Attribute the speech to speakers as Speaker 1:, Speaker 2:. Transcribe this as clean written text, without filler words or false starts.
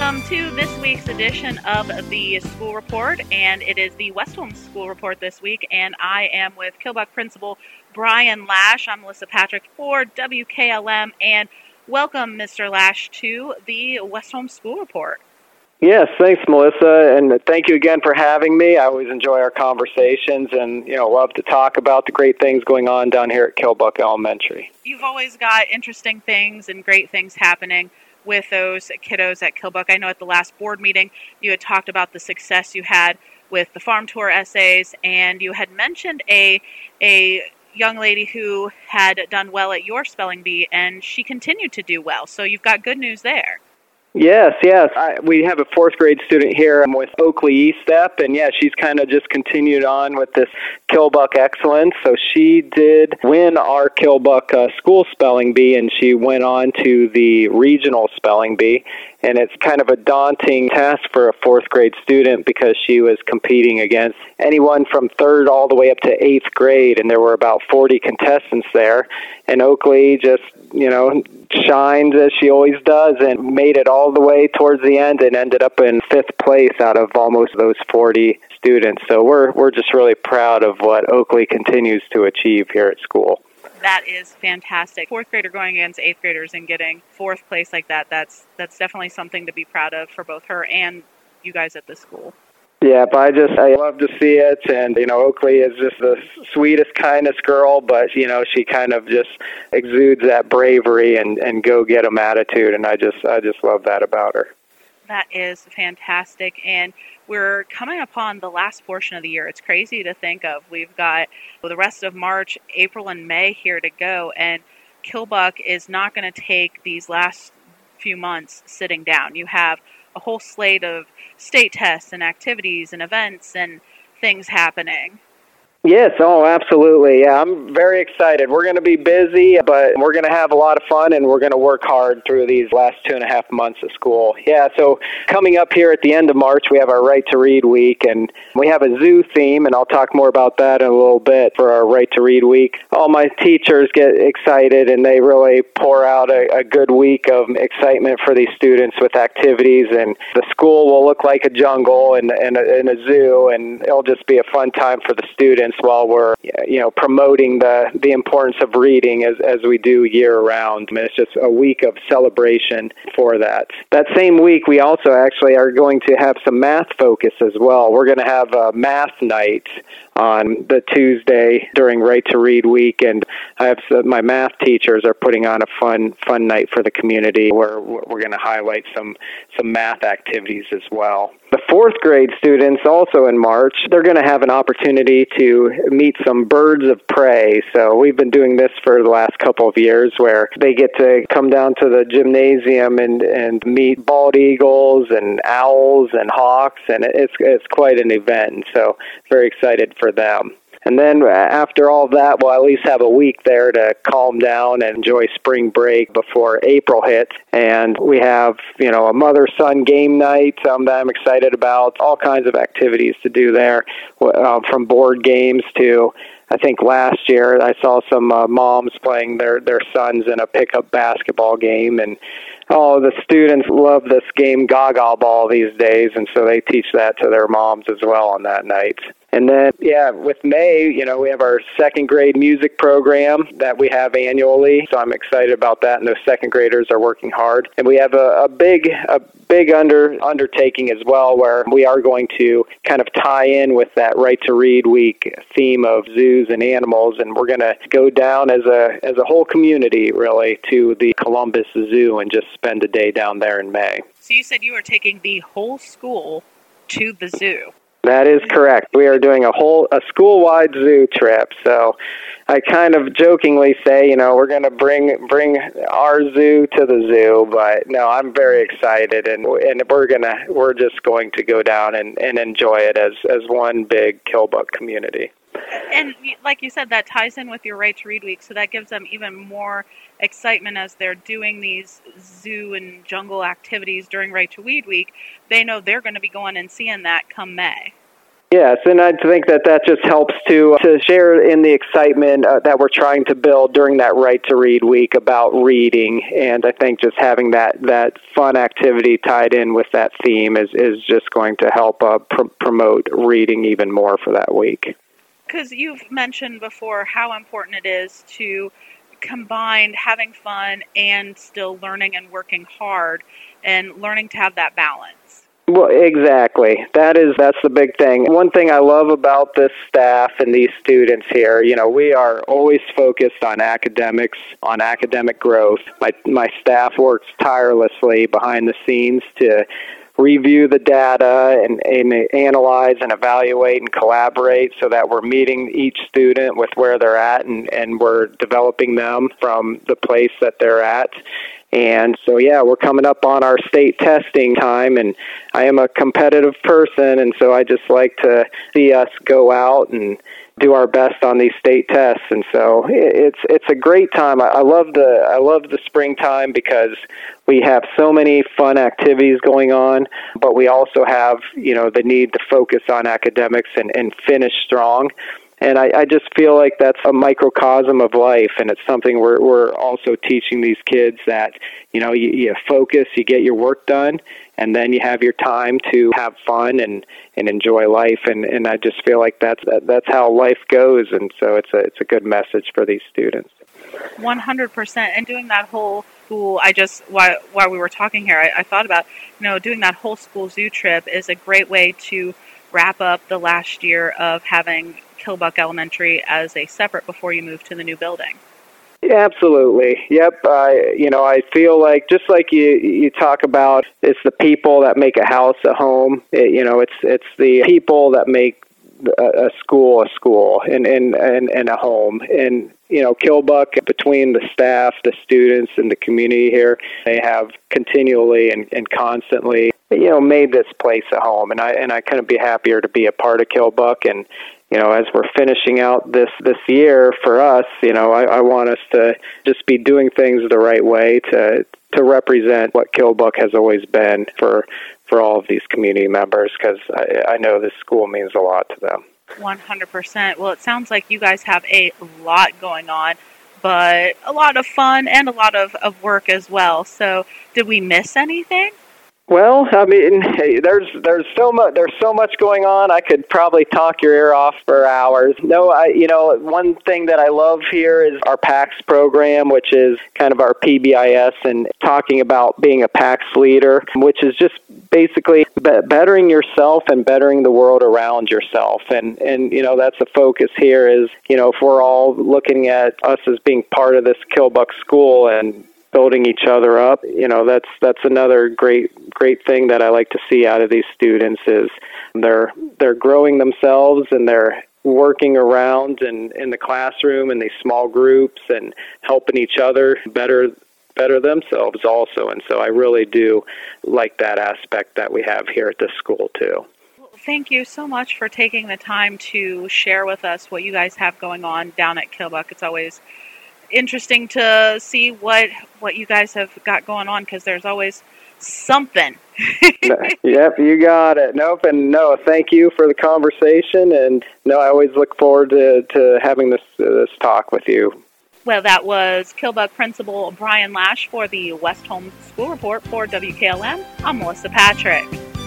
Speaker 1: Welcome to this week's edition of the School Report, and it is the Westholme School Report this week, and I am with Killbuck Principal Brian Lash. I'm Melissa Patrick for WKLM, and welcome, Mr. Lash, to the Westholme School Report.
Speaker 2: Yes, thanks, Melissa, and thank you again for having me. I always enjoy our conversations and, love to talk about the great things going on down here at Killbuck Elementary.
Speaker 1: You've always got interesting things and great things happening with those kiddos at Killbuck. I know at the last board meeting you had talked about the success you had with the farm tour essays, and you had mentioned a young lady who had done well at your spelling bee, and she continued to do well. So you've got good news there.
Speaker 2: Yes. We have a fourth grade student here with Oakley Estep, and she's kind of just continued on with this Killbuck excellence. So she did win our Killbuck school spelling bee, and she went on to the regional spelling bee. And it's kind of a daunting task for a fourth grade student because she was competing against anyone from third all the way up to eighth grade, and there were about 40 contestants there. And Oakley just, shined as she always does and made it all the way towards the end and ended up in fifth place out of almost those 40 students. So we're just really proud of what Oakley continues to achieve here at school.
Speaker 1: That is fantastic. Fourth grader going against eighth graders and getting fourth place like that, that's definitely something to be proud of for both her and you guys at the school.
Speaker 2: Yeah, but I love to see it, and, Oakley is just the sweetest, kindest girl, but, she kind of just exudes that bravery and go-get-'em attitude, and I just love that about her.
Speaker 1: That is fantastic, and we're coming upon the last portion of the year. It's crazy to think of. We've got the rest of March, April, and May here to go, and Killbuck is not going to take these last few months sitting down. You have a whole slate of state tests and activities and events and things happening.
Speaker 2: Yes, absolutely. Yeah, I'm very excited. We're going to be busy, but we're going to have a lot of fun, and we're going to work hard through these last 2.5 months of school. Yeah, so coming up here at the end of March, we have our Right to Read week, and we have a zoo theme, and I'll talk more about that in a little bit for our Right to Read week. All my teachers get excited, and they really pour out a good week of excitement for these students with activities, and the school will look like a jungle and a zoo, and it'll just be a fun time for the students while we're, promoting the importance of reading as we do year-round. I mean, it's just a week of celebration for that. That same week, we also actually are going to have some math focus as well. We're going to have a math night on the Tuesday during Right to Read week, and my math teachers are putting on a fun night for the community where we're going to highlight some math activities as well. The fourth grade students also in March, they're going to have an opportunity to meet some birds of prey. So we've been doing this for the last couple of years where they get to come down to the gymnasium and meet bald eagles and owls and hawks, and it's quite an event. So very excited for them. And then after all that, we'll at least have a week there to calm down and enjoy spring break before April hits. And we have, a mother-son game night that I'm excited about, all kinds of activities to do there, from board games to, I think last year I saw some moms playing their sons in a pickup basketball game. And the students love this game Gaga Ball these days, and so they teach that to their moms as well on that night. And then, with May, we have our second grade music program that we have annually, so I'm excited about that, and those second graders are working hard. And we have a big undertaking as well where we are going to kind of tie in with that Right to Read week theme of zoos and animals, and we're going to go down as a whole community, really, to the Columbus Zoo and just spend a day down there in May.
Speaker 1: So you said you were taking the whole school to the zoo.
Speaker 2: That is correct. We are doing a school-wide zoo trip. So I kind of jokingly say, we're going to bring our zoo to the zoo, but no, I'm very excited, and we're just going to go down and enjoy it as one big Killbuck community.
Speaker 1: And like you said, that ties in with your Right to Read week, so that gives them even more excitement as they're doing these zoo and jungle activities during Right to Read week. They know they're going to be going and seeing that come May.
Speaker 2: Yes, and I think that just helps to share in the excitement that we're trying to build during that Right to Read week about reading. And I think just having that fun activity tied in with that theme is just going to help promote reading even more for that week.
Speaker 1: Because you've mentioned before how important it is to combine having fun and still learning and working hard and learning to have that balance.
Speaker 2: Well, exactly. That's the big thing. One thing I love about this staff and these students here, we are always focused on academics, on academic growth. My staff works tirelessly behind the scenes to review the data and analyze and evaluate and collaborate so that we're meeting each student with where they're at and we're developing them from the place that they're at. And so, we're coming up on our state testing time, and I am a competitive person, and so I just like to see us go out and do our best on these state tests. And so it's a great time. I love the springtime because we have so many fun activities going on, but we also have, the need to focus on academics and finish strong. And I just feel like that's a microcosm of life, and it's something we're also teaching these kids that, you focus, you get your work done, and then you have your time to have fun and enjoy life. And I just feel like that's how life goes, and so it's a good message for these students.
Speaker 1: 100%. And doing that whole school, while we were talking here, I thought about, doing that whole school zoo trip is a great way to wrap up the last year of having Killbuck Elementary as a separate before you move to the new building.
Speaker 2: Yeah, absolutely. Yep. I feel like just like you talk about, it's the people that make a house a home. It's the people that make a school and a home. And Killbuck, between the staff, the students, and the community here, they have continually and constantly made this place a home. And I couldn't be happier to be a part of Killbuck. And as we're finishing out this year for us, I want us to just be doing things the right way to represent what Killbuck has always been for all of these community members, because I know this school means a lot to them.
Speaker 1: 100%. Well, it sounds like you guys have a lot going on, but a lot of fun and a lot of work as well. So did we miss anything?
Speaker 2: Well, I mean, hey, there's so much going on. I could probably talk your ear off for hours. No, one thing that I love here is our PAX program, which is kind of our PBIS, and talking about being a PAX leader, which is just basically bettering yourself and bettering the world around yourself. And that's the focus here is, if we're all looking at us as being part of this Killbuck school and building each other up, that's another great thing that I like to see out of these students is they're growing themselves and they're working around in the classroom in these small groups and helping each other better themselves also. And so I really do like that aspect that we have here at this school too.
Speaker 1: Thank you so much for taking the time to share with us what you guys have going on down at Killbuck. It's always interesting to see what you guys have got going on, because there's always something.
Speaker 2: Yep, you got it. Nope, and no, thank you for the conversation, and no, I always look forward to having this talk with you.
Speaker 1: Well, that was Killbuck Principal Brian Lash for the West Home School Report for WKLM. I'm Melissa Patrick.